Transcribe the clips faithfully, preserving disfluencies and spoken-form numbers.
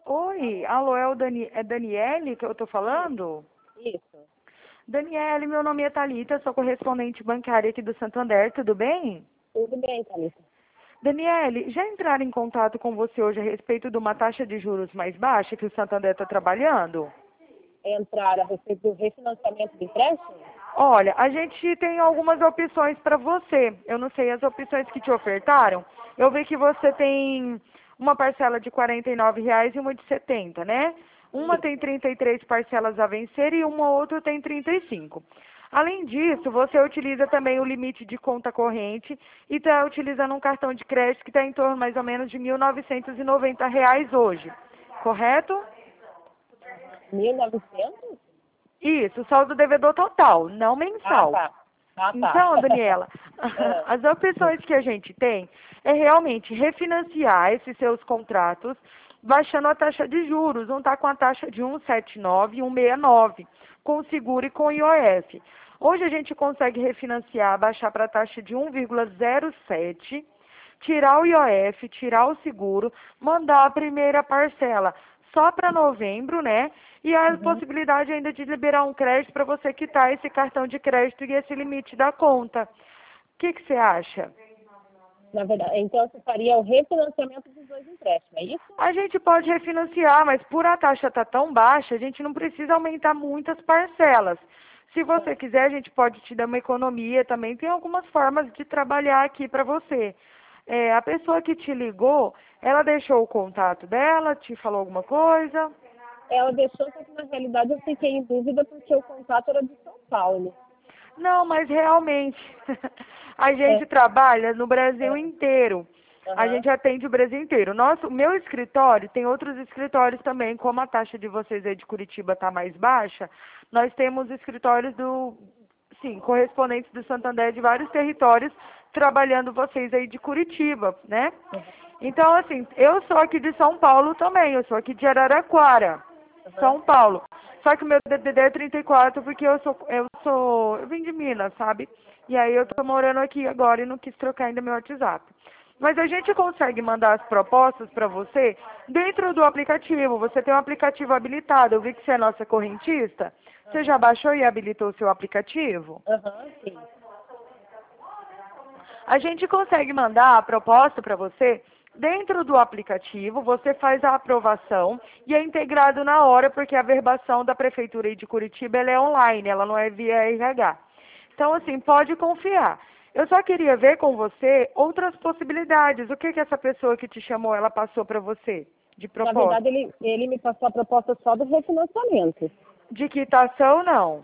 Oi, alô, é o Dani, é Daniele que eu tô falando? Isso. Daniele, meu nome é Thalita, sou correspondente bancária aqui do Santander, tudo bem? Tudo bem, Thalita. Daniele, já entraram em contato com você hoje a respeito de uma taxa de juros mais baixa que o Santander está trabalhando? Entrar a respeito do refinanciamento do empréstimo? Olha, a gente tem algumas opções para você. Eu não sei as opções que te ofertaram. Eu vi que você tem uma parcela de quarenta e nove reais e uma de setenta, né? Uma tem Isso. trinta e três parcelas a vencer e uma outra tem trinta e cinco. Além disso, você utiliza também o limite de conta corrente e está utilizando um cartão de crédito que está em torno mais ou menos de mil novecentos e noventa reais hoje, correto? mil e novecentos? Isso, saldo devedor total, não Ah, mensal. tá. Ah, tá. Então, Daniela, Ah, as opções que a gente tem é realmente refinanciar esses seus contratos, baixando a taxa de juros. Um está com a taxa de cento e setenta e nove e cento e sessenta e nove, com seguro e com I O F. Hoje a gente consegue refinanciar, baixar para a taxa de um vírgula zero sete, tirar o I O F, tirar o seguro, mandar a primeira parcela só para novembro, né? E a uhum. possibilidade ainda de liberar um crédito para você quitar esse cartão de crédito e esse limite da conta. O que que você acha? Na verdade, então você faria o refinanciamento dos dois empréstimos, é isso? A gente pode refinanciar, mas por a taxa estar tão baixa, a gente não precisa aumentar muitas parcelas. Se você Ah, quiser, a gente pode te dar uma economia também. Tem algumas formas de trabalhar aqui para você. É, a pessoa que te ligou, ela deixou o contato dela, te falou alguma coisa? ela deixou, só que na realidade eu fiquei em dúvida porque o contato era de São Paulo. Não, mas realmente, a É, gente trabalha no Brasil é, inteiro. A aham, gente atende o Brasil inteiro. Nosso, o meu escritório, tem outros escritórios também, como a taxa de vocês aí de Curitiba está mais baixa, nós temos escritórios do, sim, correspondentes do Santander de vários territórios, trabalhando vocês aí de Curitiba, né? aham, Então, assim, eu sou aqui de São Paulo também, eu sou aqui de Araraquara. aham. São Paulo. Só que o meu D D D é trinta e quatro porque eu sou, eu sou, eu vim de Minas, sabe? E aí eu tô morando aqui agora e não quis trocar ainda meu WhatsApp. Mas a gente consegue mandar as propostas para você dentro do aplicativo. Você tem um aplicativo habilitado. Eu vi que você é nossa correntista. Você já baixou e habilitou o seu aplicativo? Aham, sim. A gente consegue mandar a proposta para você dentro do aplicativo, você faz a aprovação e é integrado na hora, porque a verbação da Prefeitura de Curitiba ela é online, ela não é via R H. Então, assim, pode confiar. Eu só queria ver com você outras possibilidades. O que que essa pessoa que te chamou, ela passou para você de Na proposta? verdade, ele, ele me passou a proposta só do refinanciamento. De quitação, não.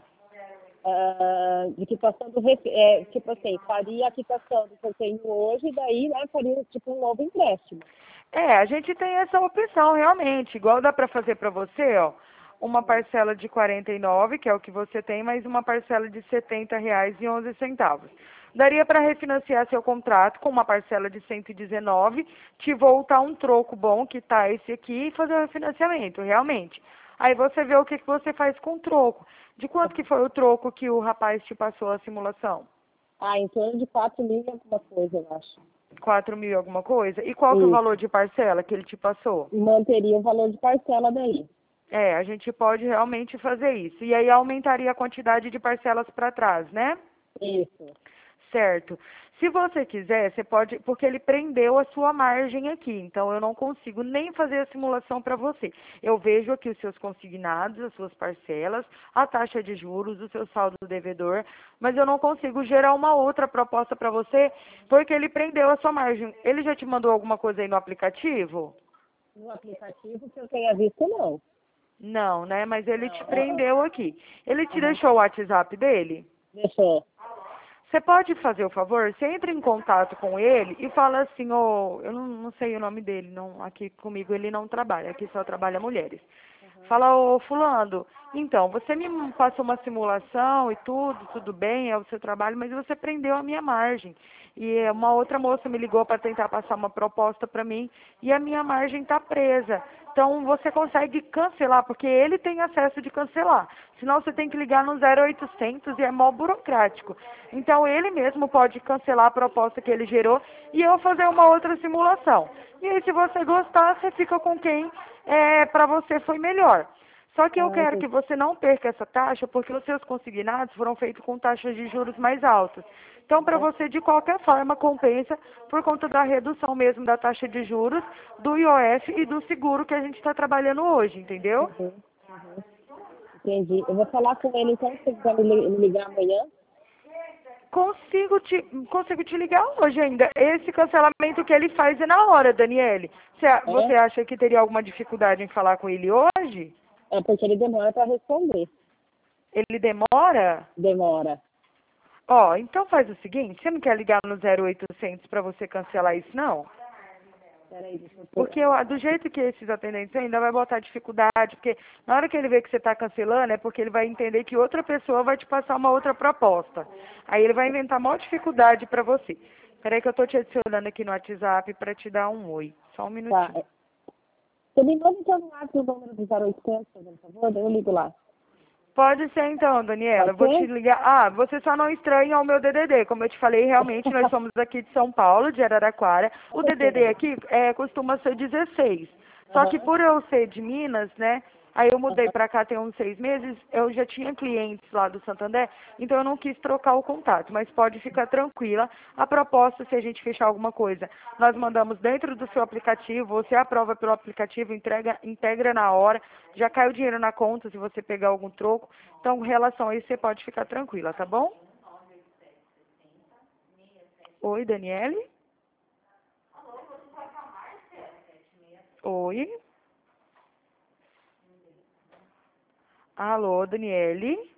Ah, de quitação do ref- é, tipo assim, faria a quitação do que eu tenho hoje e daí, né, faria tipo um novo empréstimo. É, a gente tem essa opção realmente, igual dá para fazer para você, ó, uma parcela de quarenta e nove, que é o que você tem, mais uma parcela de setenta reais e onze centavos. Daria para refinanciar seu contrato com uma parcela de cento e dezenove, te voltar um troco bom, que tá esse aqui, e fazer o refinanciamento, realmente. Aí você vê o que que você faz com o troco. De quanto que foi o troco que o rapaz te passou a simulação? Ah, em torno de quatro mil e alguma coisa, eu acho. Quatro mil e alguma coisa? E qual que é o valor Isso. de parcela que ele te passou? Manteria o valor de parcela daí. É, a gente pode realmente fazer isso. E aí aumentaria a quantidade de parcelas para trás, né? Isso. Certo. Se você quiser, você pode, porque ele prendeu a sua margem aqui, então eu não consigo nem fazer a simulação para você. Eu vejo aqui os seus consignados, as suas parcelas, a taxa de juros, o seu saldo devedor, mas eu não consigo gerar uma outra proposta para você, porque ele prendeu a sua margem. Ele já te mandou alguma coisa aí no aplicativo? No aplicativo que eu tenha visto, não. Não, né? Mas ele te Não, ah, prendeu aqui. Ele ah. te Uhum. deixou o WhatsApp dele? Deixou. Você pode fazer o favor? Você entra em contato com ele e fala assim, ô, eu não, não sei o nome dele, não, aqui comigo ele não trabalha, aqui só trabalha mulheres. Fala, ô fulano, então, você me passou uma simulação e tudo, tudo bem, é o seu trabalho, mas você prendeu a minha margem. E uma outra moça me ligou para tentar passar uma proposta para mim e a minha margem está presa. Então, você consegue cancelar, porque ele tem acesso de cancelar. Senão, você tem que ligar no zero oitocentos e é mó burocrático. Então, ele mesmo pode cancelar a proposta que ele gerou e eu fazer uma outra simulação. E aí, se você gostar, você fica com quem é, para você foi melhor. Só que eu Ah, quero entendi. que você não perca essa taxa, porque os seus consignados foram feitos com taxas de juros mais altas. Então, para Aham. você, de qualquer forma, compensa por conta da redução mesmo da taxa de juros, do I O F e do seguro que a gente está trabalhando hoje, entendeu? Uhum. Uhum. Entendi. Eu vou falar com ele então, se você quiser me li- me ligar amanhã. Consigo te, consigo te ligar hoje ainda. Esse cancelamento que ele faz é na hora, Daniele. Você, a- você É? acha que teria alguma dificuldade em falar com ele hoje? É porque ele demora para responder. Ele demora? Demora. Ó, então faz o seguinte, você não quer ligar no zero oitocentos para você cancelar isso, não? Peraí, deixa eu pôr. Porque eu- do jeito que esses atendentes ainda vai botar dificuldade, porque na hora que ele vê que você está cancelando, é porque ele vai entender que outra pessoa vai te passar uma outra proposta. Aí ele vai inventar maior dificuldade para você. Peraí que eu tô te adicionando aqui no WhatsApp para te dar um oi. Só um Tá. minutinho. é. Você me manda então no WhatsApp o número do zero oitocentos, por favor, daí eu ligo lá. Pode ser então, Daniela. Eu Pode vou te ser? ligar. Ah, você só não estranha o meu D D D. Como eu te falei, realmente nós somos aqui de São Paulo, de Araraquara. O Com D D D certeza. aqui é, costuma ser dezesseis. Só que Aham. por eu ser de Minas, né? Aí eu mudei Aham. pra cá tem uns seis meses, eu já tinha clientes lá do Santander, então eu não quis trocar o contato, mas pode ficar tranquila. A proposta, se a gente fechar alguma coisa, nós mandamos dentro do seu aplicativo, você aprova pelo aplicativo, entrega, integra na hora, já cai o dinheiro na conta se você pegar algum troco. Então, em relação a isso, você pode ficar tranquila, tá bom? Oi, Daniele? Oi? Alô, Daniele?